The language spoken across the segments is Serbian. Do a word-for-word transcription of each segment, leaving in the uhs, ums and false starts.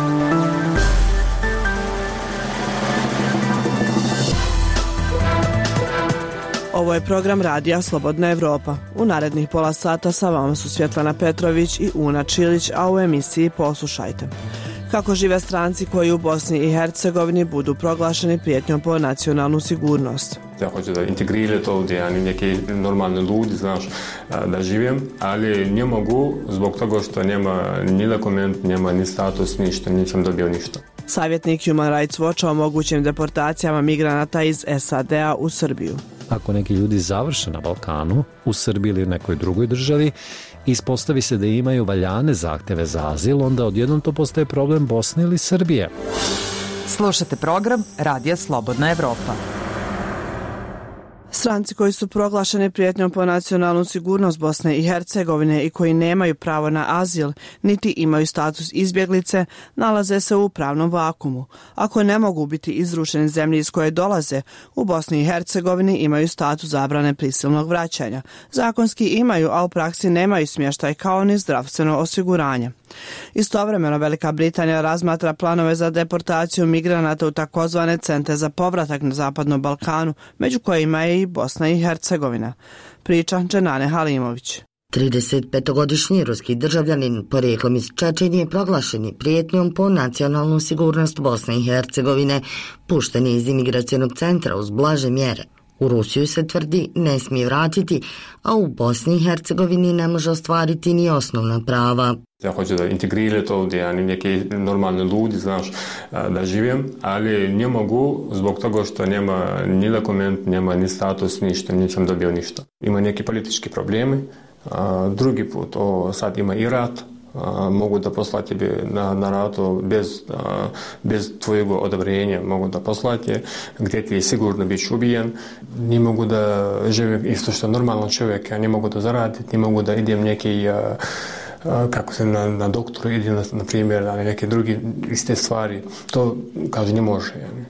Ovo je program radija Slobodna Evropa. U narednih pola sata sa vama su Svjetlana Petrović i Una Čilić, a u emisiji poslušajte. Kako žive stranci koji u Bosni i Hercegovini budu proglašeni prijetnjom po nacionalnu sigurnost. Ja hoću da integriraju to ovdje, ja neki normalni ljudi, znaš, da živim, ali ne mogu zbog toga što nema ni dokument, nema ni status, ništa, nisam dobio ništa. Savjetnik Human Rights Watcha o mogućim deportacijama migranata iz S A D-a u Srbiju. Ako neki ljudi završe na Balkanu, u Srbiji ili u nekoj drugoj državi, ispostavi se da imaju valjane zahtjeve za azil, onda odjednom to postaje problem Bosne ili Srbije. Slušate program Radija Slobodna Evropa. Stranci koji su proglašeni prijetnjom po nacionalnu sigurnost Bosne i Hercegovine i koji nemaju pravo na azil, niti imaju status izbjeglice, nalaze se u pravnom vakumu. Ako ne mogu biti izručeni zemlji iz koje dolaze, u Bosni i Hercegovini imaju status zabrane prisilnog vraćanja. Zakonski imaju, a u praksi nemaju smještaj kao ni zdravstveno osiguranje. Istovremeno Velika Britanija razmatra planove za deportaciju migranata u takozvane centre za povratak na Zapadnom Balkanu, među kojima je i Bosna i Hercegovina. Priča Dženane Halimović. tridesetpetogodišnji ruski državljanin porijeklom iz Čečenije proglašeni prijetnjom po nacionalnu sigurnost Bosne i Hercegovine, pušten je iz imigracionog centra uz blaže mjere. U Rusiju se tvrdi ne smije vratiti, a u Bosni i Hercegovini ne može ostvariti ni osnovna prava. Ja hoću da integriraju to ovdje, ja neki normalni ljudi, znaš, da živim, ali ne mogu zbog toga što nema ni dokument, nema ni status, ništa, nisam dobio ništa. Ima neki politički problemi, drugi put, o, sad ima i rat, mogu da poslati na, na ratu bez, bez tvojeg odobrenja, mogu da poslati gdje ti je sigurno biti ubijen. Ne mogu da živim isto što normalan čovjek, ja ne mogu da zaradim, ne mogu da idem neki kako se na, na doktoru ide, na, na primjer, na neke druge iste stvari. To, kaže, ne može.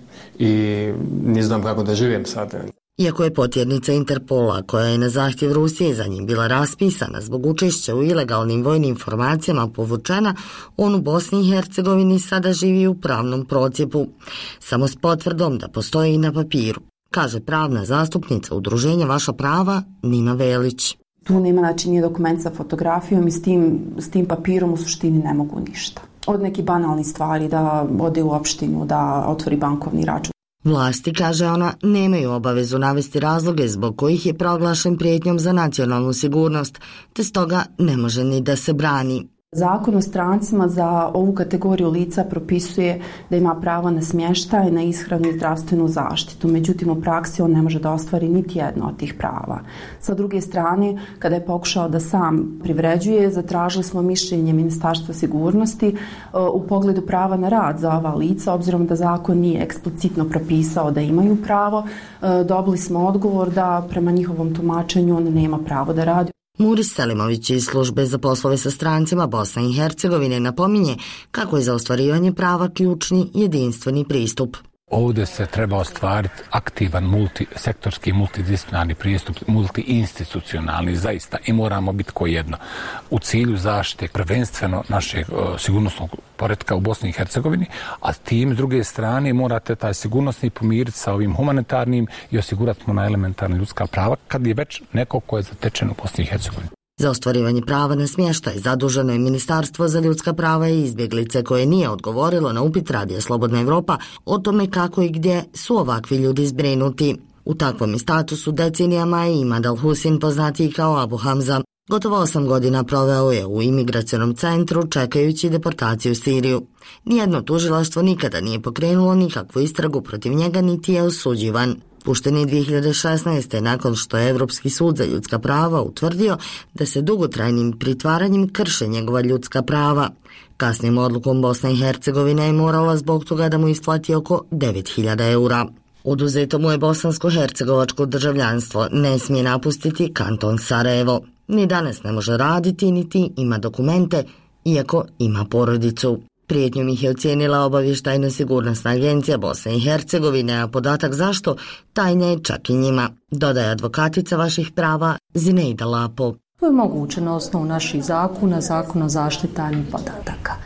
I ne znam kako da živim sad. Iako je potjernica Interpola, koja je na zahtjev Rusije za njim bila raspisana zbog učešća u ilegalnim vojnim formacijama povučena, on u Bosni i Hercegovini sada živi u pravnom procijepu, samo s potvrdom da postoji i na papiru, kaže pravna zastupnica udruženja Vaša prava Nina Velić. Tu nema, znači, nije dokument sa fotografijom i s tim, s tim papirom u suštini ne mogu ništa. Od nekih banalnih stvari, da ode u opštinu, da otvori bankovni račun. Vlasti, kaže ona, nemaju obavezu navesti razloge zbog kojih je proglašen prijetnjom za nacionalnu sigurnost, te stoga ne može ni da se brani. Zakon o strancima za ovu kategoriju lica propisuje da ima pravo na smještaj, na ishranu i zdravstvenu zaštitu. Međutim, u praksi on ne može da ostvari niti jedno od tih prava. Sa druge strane, kada je pokušao da sam privređuje, zatražili smo mišljenje Ministarstva sigurnosti u pogledu prava na rad za ova lica, obzirom da zakon nije eksplicitno propisao da imaju pravo. Dobili smo odgovor da prema njihovom tumačenju on nema pravo da radi. Muris Selimović iz službe za poslove sa strancima Bosne i Hercegovine napominje kako je za ostvarivanje prava ključni jedinstveni pristup. Ovdje se treba ostvariti aktivan multisektorski, multidisciplinarni pristup, multiinstitucionalni zaista i moramo biti ko jedno. U cilju zaštite prvenstveno našeg uh, sigurnosnog poretka u Bosni i Hercegovini, a tim s druge strane morate taj sigurnosni pomiriti sa ovim humanitarnim i osigurati mu na elementarna ljudska prava kad je već neko ko je zatečen u Bosni i Hercegovini. Za ostvarivanje prava na smještaj zaduženo je Ministarstvo za ljudska prava i izbjeglice koje nije odgovorilo na upit Radija Slobodna Evropa o tome kako i gdje su ovakvi ljudi zbrinuti. U takvom je statusu decenijama je Imad Al-Husin, poznatiji kao Abu Hamza. Gotovo osam godina proveo je u imigracionom centru čekajući deportaciju u Siriju. Nijedno tužilaštvo nikada nije pokrenulo nikakvu istragu protiv njega niti je osuđivan. Pušten je dvije hiljade šesnaeste. nakon što je Europski sud za ljudska prava utvrdio da se dugotrajnim pritvaranjem krše njegova ljudska prava. Kasnijom odlukom Bosna i Hercegovina je morala zbog toga da mu isplati oko devet hiljada eura. Oduzeto mu je bosansko-hercegovačko državljanstvo, ne smije napustiti kanton Sarajevo. Ni danas ne može raditi, niti ima dokumente, iako ima porodicu. Prijetnjom ih je ocijenila obavještajno sigurnosna agencija Bosne i Hercegovine, a podatak zašto tajna je čak i njima, dodaje advokatica Vaših prava Zineida Lapo. To je moguće na osnovu naših zakona, zakona o zaštiti tajnih podataka.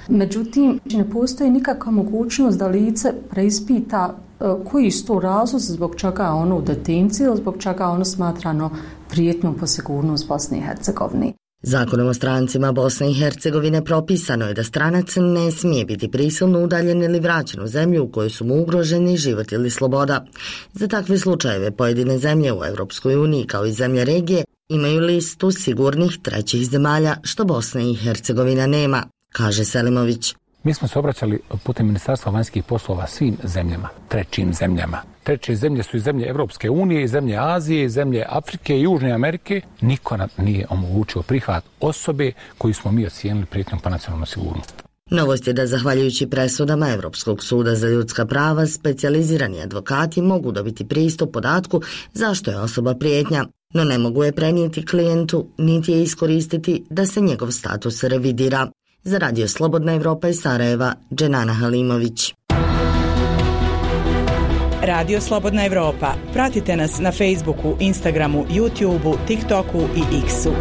Međutim, ne postoji nikakva mogućnost da lice preispita koji su to razlozi zbog čega je ono u detenciji ili zbog čega je ono smatrano prijetnjom po sigurnost Bosne i Hercegovine. Zakonom o strancima Bosne i Hercegovine propisano je da stranac ne smije biti prisilno udaljen ili vraćen u zemlju u kojoj su mu ugroženi život ili sloboda. Za takve slučajeve pojedine zemlje u Europskoj uniji kao i zemlje regije imaju listu sigurnih trećih zemalja što Bosna i Hercegovina nema, kaže Selimović. Mi smo se obraćali putem Ministarstva vanjskih poslova svim zemljama, trećim zemljama. Treće zemlje su i zemlje Evropske unije, i zemlje Azije, i zemlje Afrike i Južne Amerike. Niko nam nije omogućio prihvat osobe koju smo mi ocijenili prijetnjom po nacionalnu sigurnost. Novost je da zahvaljujući presudama Evropskog suda za ljudska prava, specijalizirani advokati mogu dobiti pristup podatku zašto je osoba prijetnja, no ne mogu je prenijeti klijentu, niti je iskoristiti da se njegov status revidira. Za Radio Slobodna Evropa iz Sarajeva, Dženana Halimović. Radio Slobodna Evropa. Pratite nas na Facebooku, Instagramu, YouTubeu, TikToku i X-u.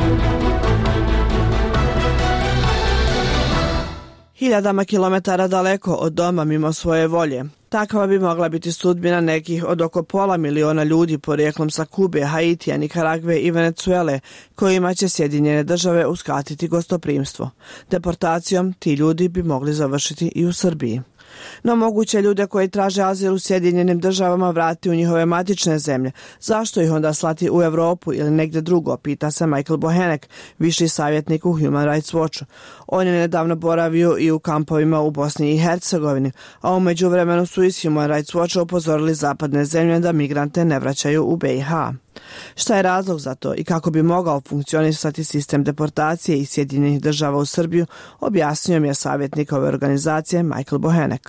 Hiljadama kilometara daleko od doma mimo svoje volje. Takva bi mogla biti sudbina nekih od oko pola miliona ljudi porijeklom sa Kube, Haitija, Nikaragve i Venecuele, kojima će Sjedinjene države uskratiti gostoprimstvo. Deportacijom ti ljudi bi mogli završiti i u Srbiji. No moguće ljude koji traže azil u Sjedinjenim državama vrati u njihove matične zemlje. Zašto ih onda slati u Evropu ili negdje drugo, pita se Michael Bohenek, viši savjetnik u Human Rights Watchu. On je nedavno boravio i u kampovima u Bosni i Hercegovini, a u međuvremenu su iz Human Rights Watcha upozorili zapadne zemlje da migrante ne vraćaju u B i H. Šta je razlog za to i kako bi mogao funkcionisati sistem deportacije iz Sjedinjenih država u Srbiju, objasnio mi je savjetnik ove organizacije Michael Bohenek.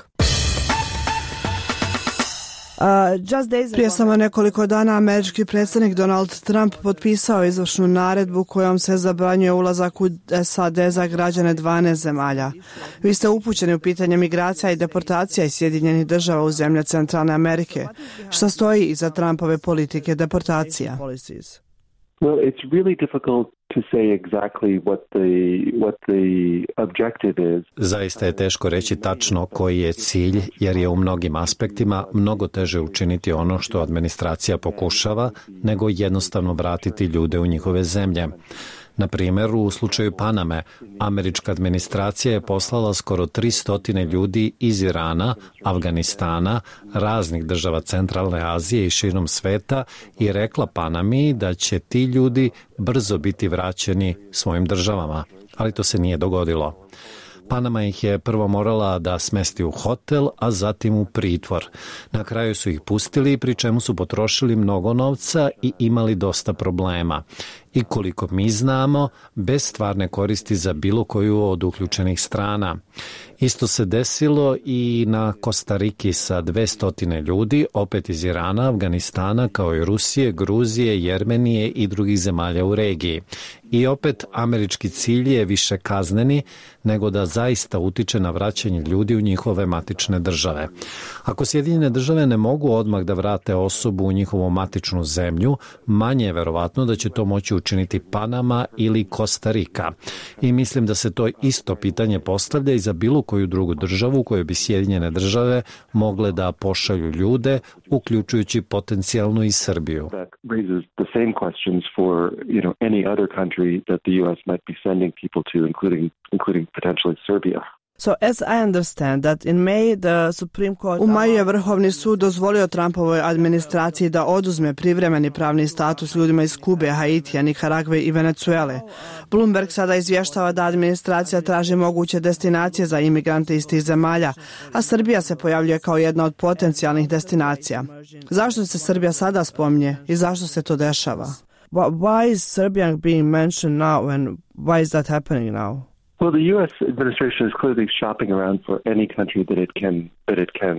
Uh, Prije samo nekoliko dana američki predsjednik Donald Trump potpisao izvršnu naredbu kojom se zabranjuje ulazak u S A D za građane dvanaest zemalja. Vi ste upućeni u pitanje migracija i deportacija iz Sjedinjenih država u zemlje Centralne Amerike. Šta stoji iza Trumpove politike deportacija? Well, it's really difficult to say exactly what the what the objective is. Zaista je teško reći tačno koji je cilj, jer je u mnogim aspektima mnogo teže učiniti ono što administracija pokušava, nego jednostavno vratiti ljude u njihove zemlje. Na primjer, u slučaju Paname, američka administracija je poslala skoro tristo ljudi iz Irana, Afganistana, raznih država Centralne Azije i širom sveta i rekla Panami da će ti ljudi brzo biti vraćeni svojim državama, ali to se nije dogodilo. Panama ih je prvo morala da smesti u hotel, a zatim u pritvor. Na kraju su ih pustili, pri čemu su potrošili mnogo novca i imali dosta problema. I koliko mi znamo, bez stvarne koristi za bilo koju od uključenih strana. Isto se desilo i na Kostariki sa dvesta ljudi, opet iz Irana, Afganistana, kao i Rusije, Gruzije, Jermenije i drugih zemalja u regiji. I opet američki cilj je više kazneni nego da zaista utiče na vraćanje ljudi u njihove matične države. Ako Sjedinjene države ne mogu odmah da vrate osobu u njihovu matičnu zemlju, manje je verovatno da će to moći učiniti Panama ili Kostarika. I mislim da se to isto pitanje postavlja i za bilo koju drugu državu u kojoj bi Sjedinjene države mogle da pošalju ljude, uključujući potencijalno i Srbiju. That the U S might be sending people to, including including potentially Serbia. So as I understand that in May the Supreme Court... U maju je Vrhovni sud dozvolio Trumpovoj administraciji da oduzme privremeni pravni status ljudima iz Kube, Haitija, Nikaragve i Venecuele. Bloomberg sada izvještava da administracija traži moguće destinacije za imigrante iz tih zemalja, a Srbija se pojavljuje kao jedna od potencijalnih destinacija. Zašto se Srbija sada spominje i zašto se to dešava? Why is Serbia being mentioned now and why is that happening now? Well, the U S administration is clearly shopping around for any country that it can that it can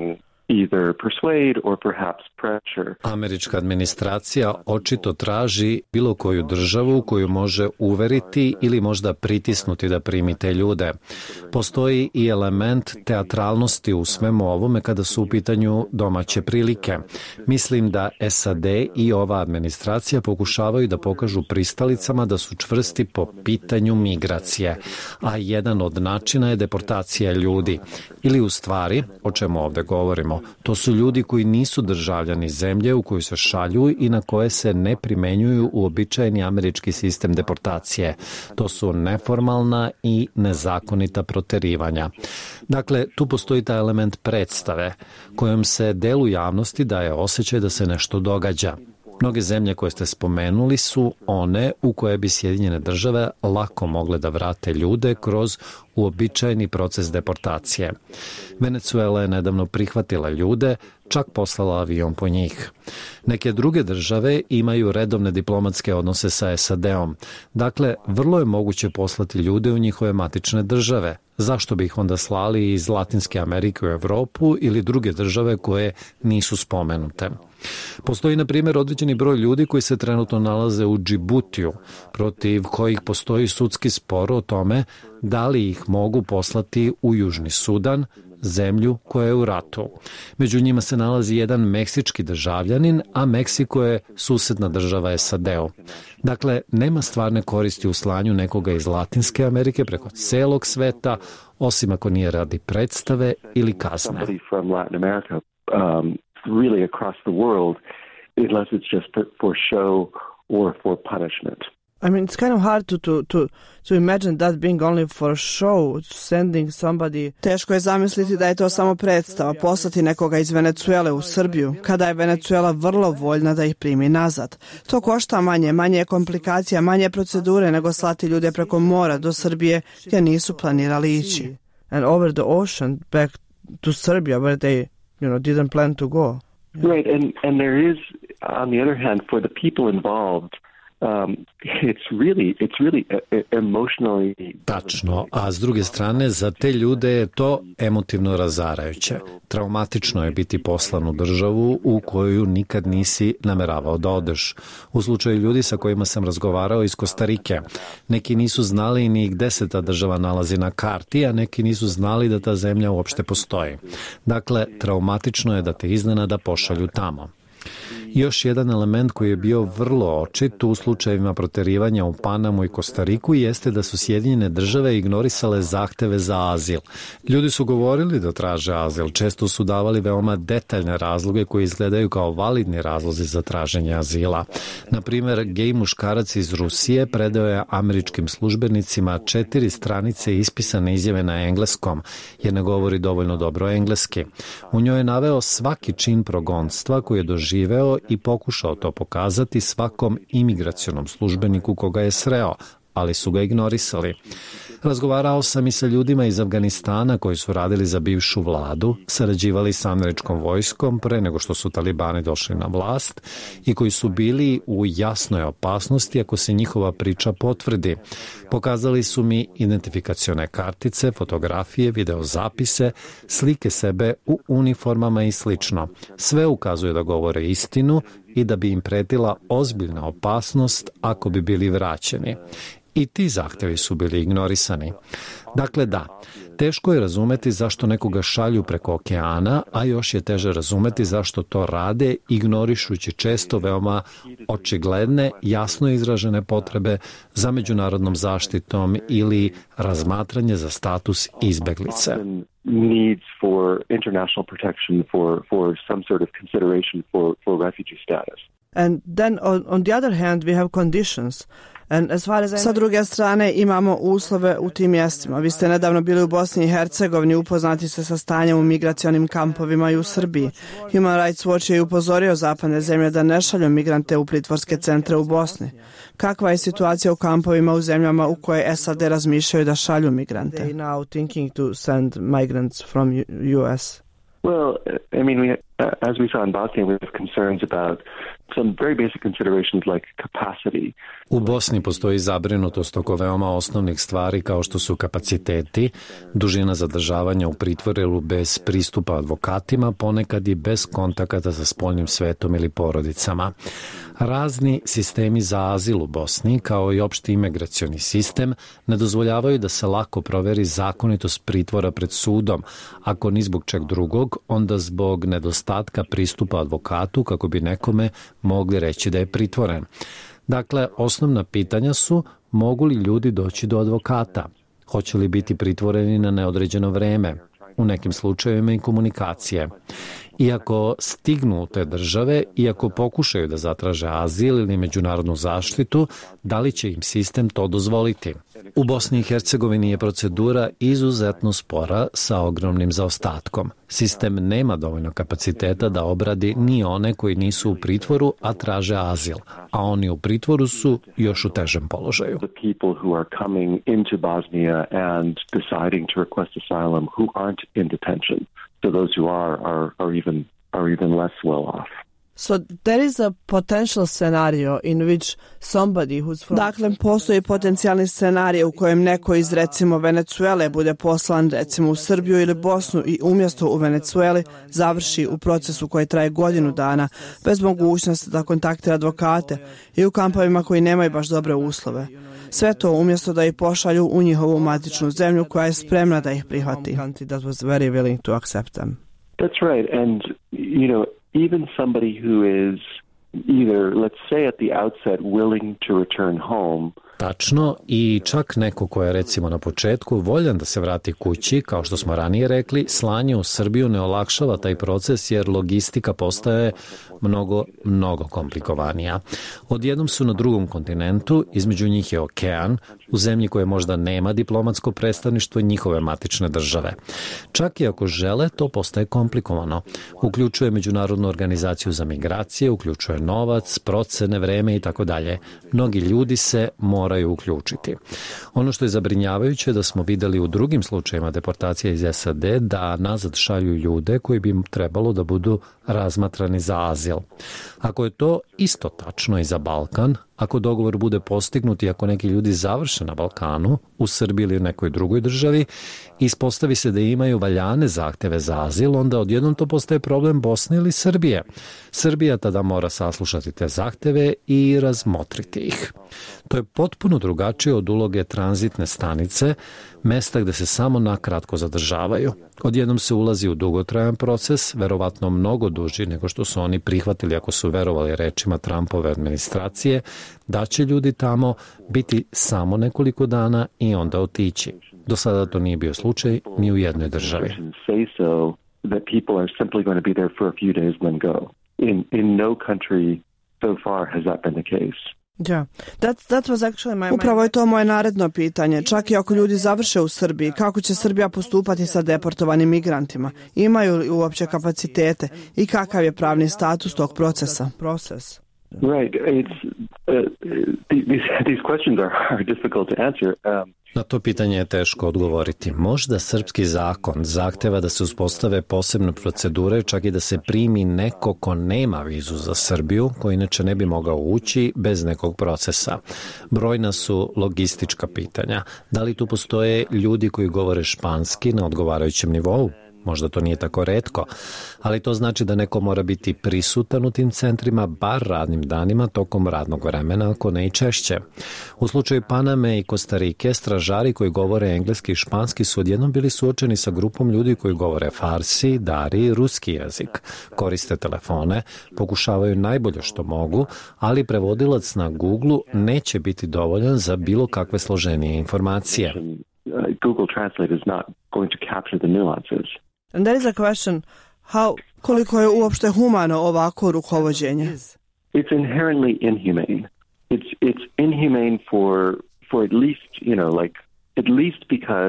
either persuade or perhaps pressure. Američka administracija očito traži bilo koju državu koju može uveriti ili možda pritisnuti da primi te ljude. Postoji i element teatralnosti u svemu ovome kada su u pitanju domaće prilike. Mislim da S A D i ova administracija pokušavaju da pokažu pristalicama da su čvrsti po pitanju migracije, a jedan od načina je deportacija ljudi. Ili u stvari, o čemu ovde govorimo, to su ljudi koji nisu državljani zemlje u koju se šalju i na koje se ne primenjuju uobičajeni američki sistem deportacije. To su neformalna i nezakonita proterivanja. Dakle, tu postoji taj element predstave kojom se delu javnosti daje osjećaj da se nešto događa. Mnoge zemlje koje ste spomenuli su one u koje bi Sjedinjene države lako mogle da vrate ljude kroz uobičajeni proces deportacije. Venezuela je nedavno prihvatila ljude, čak poslala avion po njih. Neke druge države imaju redovne diplomatske odnose sa S A D-om. Dakle, vrlo je moguće poslati ljude u njihove matične države. Zašto bi ih onda slali iz Latinske Amerike u Evropu ili druge države koje nisu spomenute? Postoji, na primjer, određeni broj ljudi koji se trenutno nalaze u Džibutiju, protiv kojih postoji sudski spor o tome da li ih mogu poslati u Južni Sudan, zemlju koja je u ratu. Među njima se nalazi jedan meksički državljanin, a Meksiko je susedna država S A D-u. Dakle, nema stvarne koristi u slanju nekoga iz Latinske Amerike preko celog sveta, osim ako nije radi predstave ili kazne. Really across the world, unless it's just for show or for punishment. I mean, it's kind of hard to, to, to, to imagine that being only for show, sending somebody... Teško je zamisliti da je to samo predstava, poslati nekoga iz Venezuele u Srbiju, kada je Venezuela vrlo voljna da ih primi nazad. To košta manje, manje je komplikacija, manje procedure nego slati ljude preko mora do Srbije gdje nisu planirali ići. And over the ocean back to Serbia where they, you know, didn't plan to go. Right, and, and there is, on the other hand, for the people involved, Um, it's really, it's really emotionally... Tačno, a s druge strane za te ljude je to emotivno razarajuće. Traumatično je biti poslan u državu u koju nikad nisi nameravao da odeš. U slučaju ljudi sa kojima sam razgovarao iz Kostarike, neki nisu znali ni gde se ta država nalazi na karti, a neki nisu znali da ta zemlja uopšte postoji. Dakle, traumatično je da te iznenada pošalju tamo. Još jedan element koji je bio vrlo očit u slučajevima proterivanja u Panamu i Kostariku jeste da su Sjedinjene države ignorisale zahteve za azil. Ljudi su govorili da traže azil, često su davali veoma detaljne razloge koji izgledaju kao validni razlozi za traženje azila. Na primjer, gej muškarac iz Rusije predao je američkim službenicima četiri stranice ispisane izjave na engleskom, jer ne govori dovoljno dobro engleski. U njoj je naveo svaki čin progonstva koji je doživeo i pokušao to pokazati svakom imigracionom službeniku koga je sreo, ali su ga ignorisali. Razgovarao sam i sa ljudima iz Afganistana koji su radili za bivšu vladu, sarađivali sa američkom vojskom pre nego što su talibani došli na vlast i koji su bili u jasnoj opasnosti ako se njihova priča potvrdi. Pokazali su mi identifikacione kartice, fotografije, videozapise, slike sebe u uniformama i slično. Sve ukazuje da govore istinu i da bi im pretila ozbiljna opasnost ako bi bili vraćeni. I ti zahtevi su bili ignorisani. Dakle, da, teško je razumeti zašto nekoga šalju preko okeana, a još je teže razumeti zašto to rade, ignorišući često veoma očigledne, jasno izražene potrebe za međunarodnom zaštitom ili razmatranje za status izbeglice. Needs for international protection for, for some sort of consideration for, for refugee status. And then on, on the other hand we have conditions. And as far as I... Sa druge strane imamo uslove u tim mjestima. Vi ste nedavno bili u Bosni i Hercegovini, upoznati se sa stanjem u migracionim kampovima i u Srbiji. Human Rights Watch je upozorio zapadne zemlje da ne šalju migrante u pritvorske centre u Bosni. Kakva je situacija u kampovima u zemljama u koje S A D razmišljaju da šalju migrante? They now thinking to send migrants from U S. Well, I mean, we, uh, as we saw in Bosnia, we have concerns about some very basic considerations like capacity. U Bosni postoji zabrinutost oko veoma osnovnih stvari kao što su kapaciteti, dužina zadržavanja u pritvoru bez pristupa advokatima, ponekad i bez kontakata sa spoljnim svetom ili porodicama. Razni sistemi za azil u Bosni, kao i opšti imigracioni sistem, ne dozvoljavaju da se lako proveri zakonitost pritvora pred sudom, ako ni zbog čeg drugog, onda zbog nedostatka pristupa advokatu kako bi nekome mogli reći da je pritvoren. Dakle, osnovna pitanja su mogu li ljudi doći do advokata, hoće li biti pritvoreni na neodređeno vreme, u nekim slučajevima i komunikacije. Iako stignu u te države, iako pokušaju da zatraže azil ili međunarodnu zaštitu, da li će im sistem to dozvoliti? U Bosni i Hercegovini je procedura izuzetno spora sa ogromnim zaostatkom. Sistem nema dovoljno kapaciteta da obradi ni one koji nisu u pritvoru, a traže azil, a oni u pritvoru su još u težem položaju. The people who are coming into Bosnia and deciding to request asylum who aren't in detention. So those who are are are even are even less well off. So there is a potential scenario in which somebody who's from... Dakle, postoji potencijalni scenarij u kojem neko iz recimo Venecuele bude poslan recimo u Srbiju ili Bosnu i umjesto u Venecueli završi u procesu koji traje godinu dana bez mogućnosti da kontaktira advokate i u kampovima koji nemaju baš dobre uslove. Sve to umjesto da ih pošalju u njihovu matičnu zemlju koja je spremna da ih prihvati. That was very willing to accept them. That's right, and you know, even somebody who is either, let's say at the outset, willing to return home. Tačno, i čak neko ko je recimo na početku voljan da se vrati kući, kao što smo ranije rekli, slanje u Srbiju ne olakšava taj proces jer logistika postaje mnogo, mnogo komplikovanija. Odjednom su na drugom kontinentu, između njih je okean, u zemlji koje možda nema diplomatsko predstavništvo njihove matične države. Čak i ako žele, to postaje komplikovano. Uključuje Međunarodnu organizaciju za migracije, uključuje novac, procene, vreme i tako dalje. Mnogi ljudi se moraju uključiti. Ono što je zabrinjavajuće da smo videli u drugim slučajima deportacije iz S A D da nazad šalju ljude koji bi im trebalo da budu razmatrani za azil. Ako je to isto tačno i za Balkan, ako dogovor bude postignut i ako neki ljudi završe na Balkanu, u Srbiji ili u nekoj drugoj državi, ispostavi se da imaju valjane zahteve za azil, onda odjednom to postaje problem Bosne ili Srbije. Srbija tada mora saslušati te zahteve i razmotriti ih. To je potpuno drugačije od uloge tranzitne stanice, mesta gde se samo nakratko zadržavaju. Odjednom se ulazi u dugotrajan proces, verovatno mnogo duži nego što su oni prihvatili ako su verovali rečima Trumpove administracije, da će ljudi tamo biti samo nekoliko dana i onda otići. Do sada to nije bio slučaj ni u jednoj državi. Yeah. That, that was actually my, Upravo je to moje naredno pitanje. Čak i ako ljudi završe u Srbiji, kako će Srbija postupati sa deportovanim migrantima? Imaju li uopće kapacitete i kakav je pravni status tog procesa? Proces. Right. It's, uh, these, these questions are, are difficult to answer. Um, Na to pitanje je teško odgovoriti. Možda srpski zakon zahteva da se uspostave posebne procedure, čak i da se primi neko ko nema vizu za Srbiju, koji inače ne bi mogao ući bez nekog procesa. Brojna su logistička pitanja. Da li tu postoje ljudi koji govore španski na odgovarajućem nivou? Možda to nije tako retko, ali to znači da neko mora biti prisutan u tim centrima bar radnim danima tokom radnog vremena, ako ne i češće. U slučaju Paname i Kostarike, stražari koji govore engleski i španski su odjednom bili suočeni sa grupom ljudi koji govore farsi, dari i ruski jezik. Koriste telefone, pokušavaju najbolje što mogu, ali prevodilac na Google neće biti dovoljan za bilo kakve složenije informacije. Google Translate is not going to capture the nuances. And there is a question, how, koliko je uopšte humano ovako rukovođenje? It's inherently inhumane. It's it's inhumane for for at least, you know, like at least because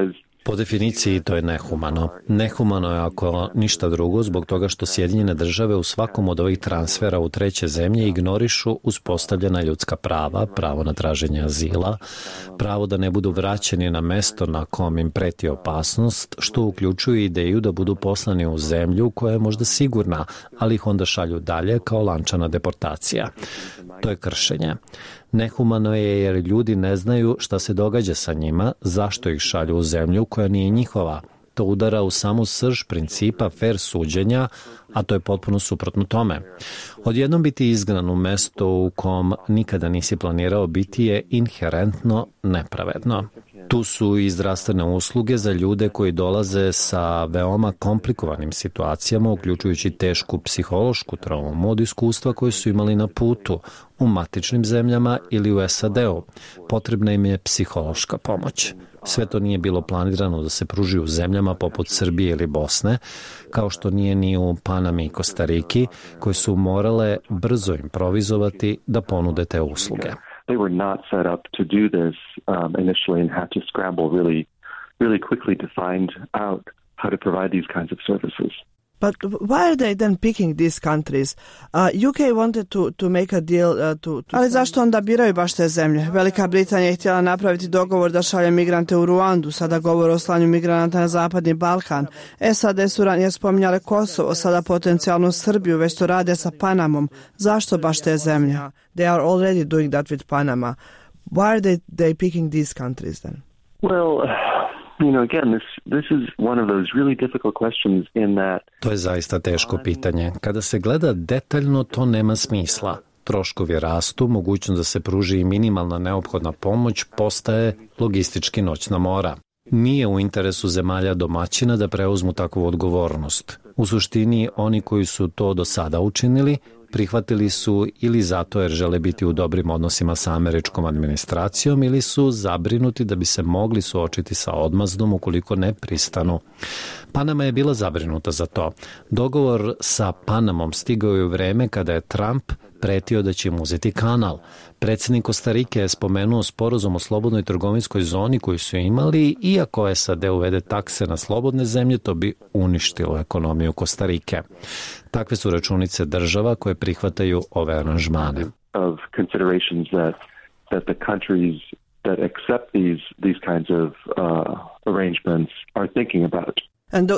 Po definiciji to je nehumano. Nehumano je ako ništa drugo zbog toga što Sjedinjene države u svakom od ovih transfera u treće zemlje ignorišu uspostavljena ljudska prava, pravo na traženje azila, pravo da ne budu vraćeni na mesto na kom im preti opasnost, što uključuje ideju da budu poslani u zemlju koja je možda sigurna, ali ih onda šalju dalje kao lančana deportacija. To je kršenje. Nehumano je jer ljudi ne znaju šta se događa sa njima, zašto ih šalju u zemlju koja nije njihova. To udara u samu srž principa fair suđenja, a to je potpuno suprotno tome. Odjednom biti izgnan u mesto u kom nikada nisi planirao biti je inherentno nepravedno. Tu su i zdravstvene usluge za ljude koji dolaze sa veoma komplikovanim situacijama, uključujući tešku psihološku traumu od iskustva koje su imali na putu u matičnim zemljama ili u S A D-u. Potrebna im je psihološka pomoć. Sve to nije bilo planirano da se pruži u zemljama poput Srbije ili Bosne, kao što nije ni u Panami i Kostariki, koje su morale brzo improvizovati da ponude te usluge. They were not set up to do this um, initially and had to scramble really, really quickly to find out how to provide these kinds of services. But why are they then picking these countries? Uh, U K wanted to, to make a deal uh, to, to... Ali zašto onda biraju baš te zemlje? Velika Britanija je htjela napraviti dogovor da šalje migrante u Ruandu, sada govor o slanju migranata na Zapadni Balkan. S A D su ranije spominjale Kosovo, sada potencijalno Srbiju, već to rade sa Panamom. Zašto baš te zemlje? They are already doing that with Panama. Why are they, they picking these countries then? Well... You know, again, this this is one of those really difficult questions in that... To je zaista teško pitanje. Kada se gleda detaljno, to nema smisla. Troškovi rastu, mogućnost da se pruži i minimalna neophodna pomoć postaje logistički noćna mora. Nije u interesu zemalja domaćina da preuzmu takvu odgovornost. U suštini, oni koji su to do sada učinili, prihvatili su ili zato jer žele biti u dobrim odnosima sa američkom administracijom ili su zabrinuti da bi se mogli suočiti sa odmazdom ukoliko ne pristanu. Panama je bila zabrinuta za to. Dogovor sa Panamom stigao je u vreme kada je Trump pretio da će im uzeti kanal. Predsjednik Kostarike je spomenuo sporazum o slobodnoj trgovinskoj zoni koju su imali, iako S A D uvede takse na slobodne zemlje, to bi uništilo ekonomiju Kostarike. Takve su računice država koje prihvataju ove aranžmane. Of considerations that that the countries that accept these these kinds of uh, arrangements are thinking about. And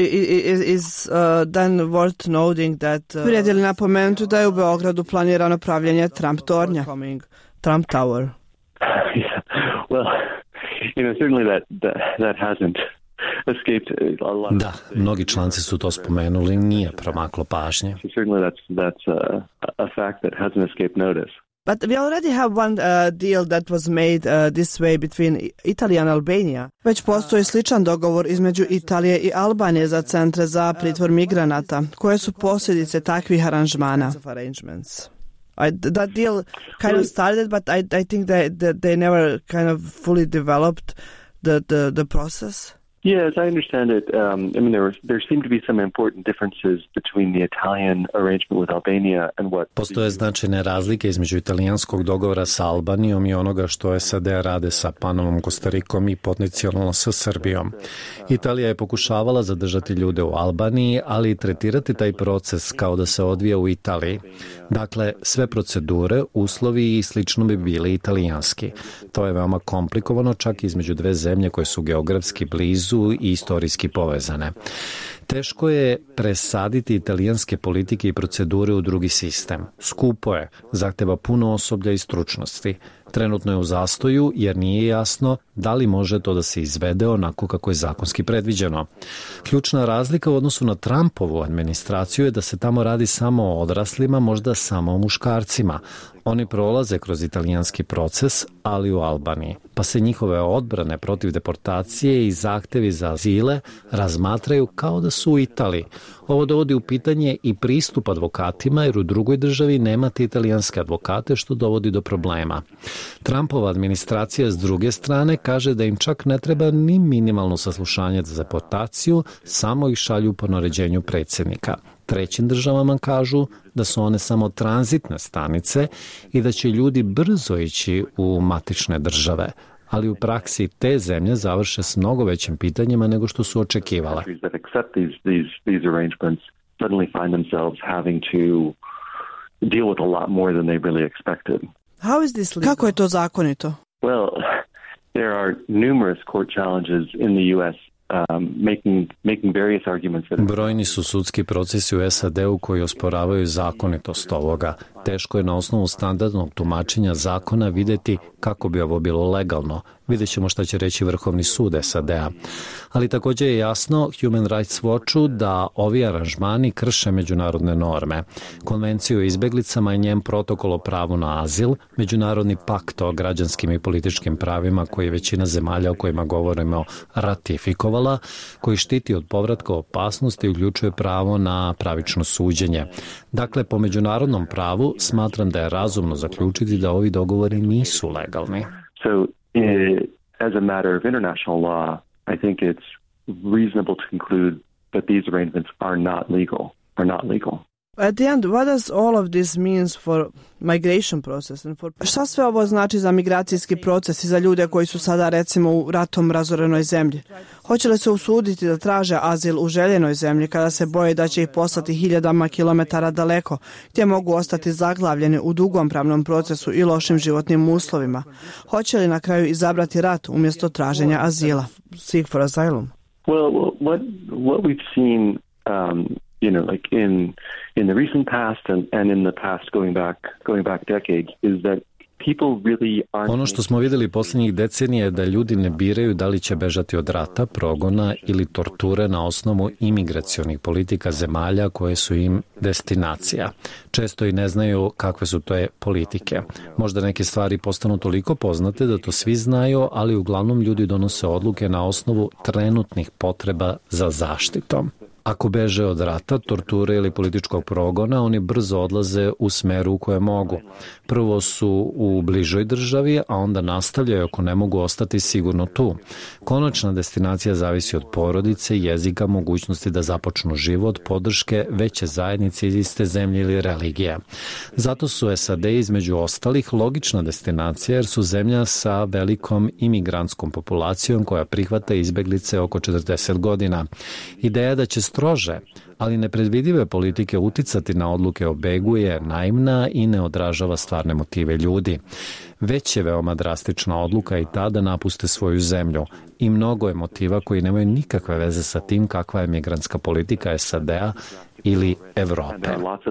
is uh, then worth noting that... Uh, Vrijedi li napomenuti da je u Beogradu planirano pravljenje Trump tornja? Trump Tower. Yeah. Well, you know, certainly that, that, that hasn't escaped a lot. Da, mnogi članci su to spomenuli, nije promaklo pažnje. Certainly that's, that's a, a fact that hasn't escaped notice. But we already have one uh, deal that was made uh, this way between Italy and Albania. Već postoji sličan dogovor između Italije i Albanije za centre za pritvor migranata. Koje su posljedice takvih aranžmana? I, that deal kind of started, but I, I think that, that they never kind of fully developed the, the, the process. Yeah, as I understand it, um, I mean, there were, there seem to be some important differences between the Italian arrangement with Albania and what... Postoje značajne razlike između italijanskog dogovora sa Albanijom i onoga što S A D rade sa Panamom, Kostarikom i potencijalno sa Srbijom. Italija je pokušavala zadržati ljude u Albaniji, ali i tretirati taj proces kao da se odvija u Italiji. Dakle, sve procedure, uslovi i slično bi bili italijanski. To je veoma komplikovano čak između dve zemlje koje su geografski blizu i istorijski povezane. Teško je presaditi italijanske politike i procedure u drugi sistem. Skupo je, zahteva puno osoblja i stručnosti. Trenutno je u zastoju jer nije jasno da li može to da se izvede onako kako je zakonski predviđeno. Ključna razlika u odnosu na Trumpovu administraciju je da se tamo radi samo o odraslima, možda samo o muškarcima. Oni prolaze kroz italijanski proces, ali u Albaniji, pa se njihove odbrane protiv deportacije i zahtevi za azile razmatraju kao da su u Italiji. Ovo dovodi u pitanje i pristup advokatima, jer u drugoj državi nemate italijanske advokate, što dovodi do problema. Trumpova administracija s druge strane kaže da im čak ne treba ni minimalno saslušanje za deportaciju, samo ih šalju po naređenju predsjednika. Trećim državama kažu da su one samo tranzitne stanice i da će ljudi brzo ići u matične države. ali u praksi te zemlje završe s mnogo većim pitanjima nego što su očekivale. Kako je to zakonito? Well, there are numerous court challenges in the U S Um, making, making various arguments that... Brojni su sudski procesi u S A D-u koji osporavaju zakonitost ovoga. Teško je na osnovu standardnog tumačenja zakona vidjeti kako bi ovo bilo legalno. Vidjet ćemo šta će reći Vrhovni sud S A D-a. Ali također je jasno Human Rights Watchu da ovi aranžmani krše međunarodne norme. Konvenciju o izbjeglicama i njen protokol o pravu na azil, međunarodni pakt o građanskim i političkim pravima koji je većina zemalja o kojima govorimo ratifikovala, koji štiti od povratka opasnosti i uključuje pravo na pravično suđenje. Dakle, po međunarodnom pravu smatram da je razumno zaključiti da ovi dogovori nisu legalni. So, as a matter of international law, I think it's reasonable to conclude that these arrangements are not legal, are not legal. At the end, what does all of this means for migration process and for... Šta sve ovo znači za migracijski proces i za ljude koji su sada recimo u ratom razorenoj zemlji? Hoće li se usuditi da traže azil u željenoj zemlji kada se boje da će ih poslati hiljadama kilometara daleko, gdje mogu ostati zaglavljeni u dugom pravnom procesu i lošim životnim uslovima? Hoće li na kraju izabrati rat umjesto traženja azila? Seek for asylum. Well, what what we've seen um you know, like in in the recent past and, and in the past going back going back decades is that people really aren't... Ono što smo vidjeli posljednjih decenija je da ljudi ne biraju da li će bežati od rata, progona ili torture na osnovu imigracionih politika zemalja koje su im destinacija. Često i ne znaju kakve su to politike. Možda neke stvari postanu toliko poznate da to svi znaju, ali uglavnom ljudi donose odluke na osnovu trenutnih potreba za zaštitom. Ako beže od rata, torture ili političkog progona, oni brzo odlaze u smeru u koje mogu. Prvo su u bližoj državi, a onda nastavljaju ako ne mogu ostati sigurno tu. Konačna destinacija zavisi od porodice, jezika, mogućnosti da započnu život, podrške, veće zajednice iz iste zemlje ili religije. Zato su S A D između ostalih logična destinacija jer su zemlja sa velikom imigrantskom populacijom koja prihvata izbjeglice oko četrdeset godina. Ideja da će strože, ali nepredvidive politike uticati na odluke o begu je naivna i ne odražava stvarne motive ljudi. Već je veoma drastična odluka i ta da napuste svoju zemlju i mnogo je motiva koji nemaju nikakve veze sa tim kakva je migrantska politika S A D-a ili Evrope.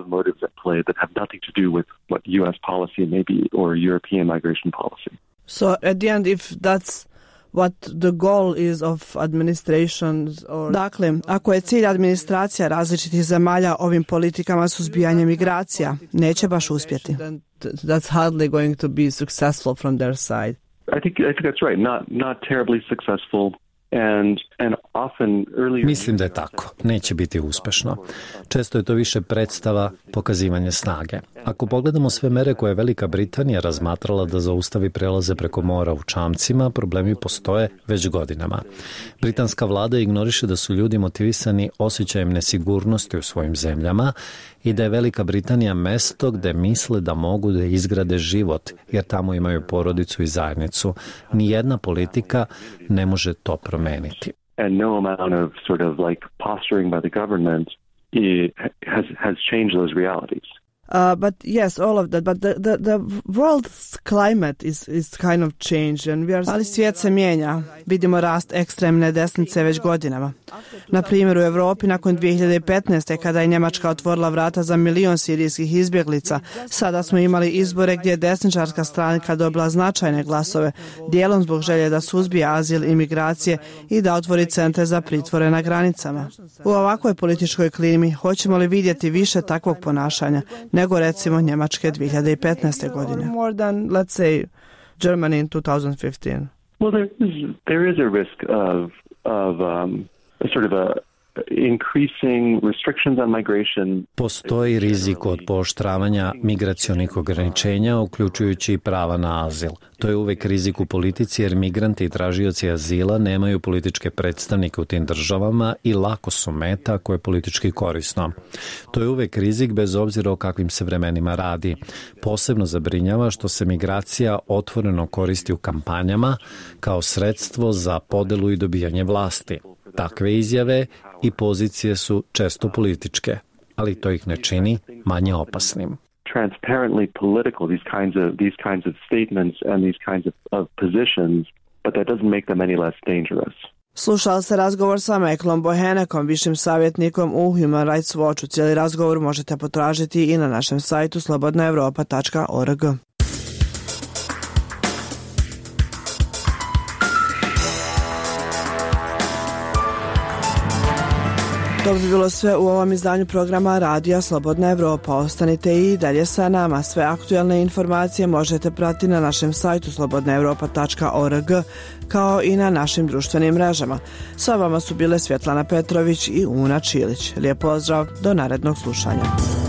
So at the end, if that's what the goal is of administrations or... Dakle, ako je cilj administracija različitih zemalja ovim politikama suzbijanja migracija, neće baš uspjeti. That's hardly going to be successful from their side. I think I think that's right. Not not terribly successful. And, and often earlier... Mislim da je tako. Neće biti uspešno. Često je to više predstava, pokazivanje snage. Ako pogledamo sve mere koje je Velika Britanija razmatrala da zaustavi prelaze preko mora u čamcima, problemi postoje već godinama. Britanska vlada ignoriše da su ljudi motivisani osjećajem nesigurnosti u svojim zemljama i da je Velika Britanija mesto gde misle da mogu da izgrade život, jer tamo imaju porodicu i zajednicu. Nijedna politika ne može to promeniti. And no amount of sort of like posturing by the government has has changed those realities. Uh, but yes, all of that. But the, the, the world's climate is, is kind of changed. And we are... Ali svijet se mijenja. Vidimo rast ekstremne desnice već godinama. Na primjer, u Europi nakon dvije hiljade petnaeste. kada je Njemačka otvorila vrata za milion sirijskih izbjeglica, sada smo imali izbore gdje je desničarska stranka dobila značajne glasove, dijelom zbog želje da suzbije azil i migracije i da otvori centre za pritvore na granicama. U ovakvoj političkoj klimi hoćemo li vidjeti više takvog ponašanja nego recimo Njemačke dvije hiljade petnaeste. godine. More than, let's say, Germany in two thousand fifteen. Well, there is, there is a risk of, of um, a sort of a, increasing restrictions on migration. Postoji rizik od pooštravanja migracionih ograničenja, uključujući i prava na azil. To je uvek rizik u politici jer migranti i tražioci azila nemaju političke predstavnike u tim državama i lako su meta ako je politički korisno. To je uvek rizik bez obzira o kakvim se vremenima radi. Posebno zabrinjava što se migracija otvoreno koristi u kampanjama kao sredstvo za podelu i dobijanje vlasti. Takve izjave i pozicije su često političke, ali to ih ne čini manje opasnim. Transparently political, these kinds of these kinds of statements and these kinds of, of positions, but that doesn't make them any less dangerous. Slušali ste razgovor sa Michaelom Bohenekom, višim savjetnikom u Human Rights Watchu. Cijeli razgovor možete potražiti i na našem sajtu slobodna europa tačka org. To bi bilo sve u ovom izdanju programa Radija Slobodna Evropa. Ostanite i dalje sa nama. Sve aktuelne informacije možete pratiti na našem sajtu slobodna europa tačka org kao i na našim društvenim mrežama. Sa vama su bile Svjetlana Petrović i Una Čilić. Lijep pozdrav, do narednog slušanja.